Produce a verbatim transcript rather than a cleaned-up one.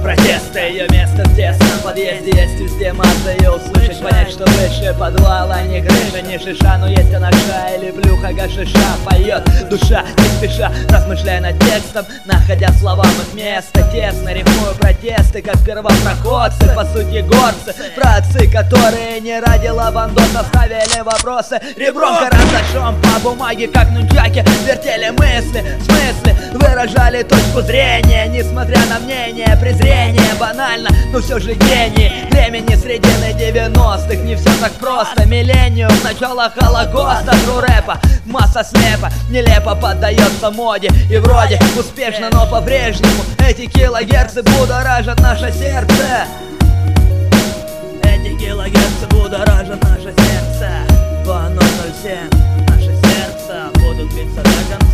протесты. Ее место в тесном подъезде, есть везде масса ее услышать. Понять, что выше подвала, не крыша, не шиша, но есть она шая или плюха гашиша. Поет душа, не спеша, размышляя над текстом, находя словам их место. Тесно рифмую протесты, как первопроходцы, по сути горцы, братцы, которые не ради лавандоса ставили вопросы ребром карандашом по бумаге, как нунчаки, вертели мысли, в смысле выражали точку зрения, несмотря на мнение, презрение. Банально, но все же гений времени середины девяностых. Не все так просто, миллениум, начало холокоста. Тру рэпа, масса слепа, нелепо поддается моде. И вроде успешно, но по-прежнему эти килогерцы будоражат наше сердце. Эти килогерцы будоражат наше сердце. Два ноль ноль семь, наше сердце будут биться до конца.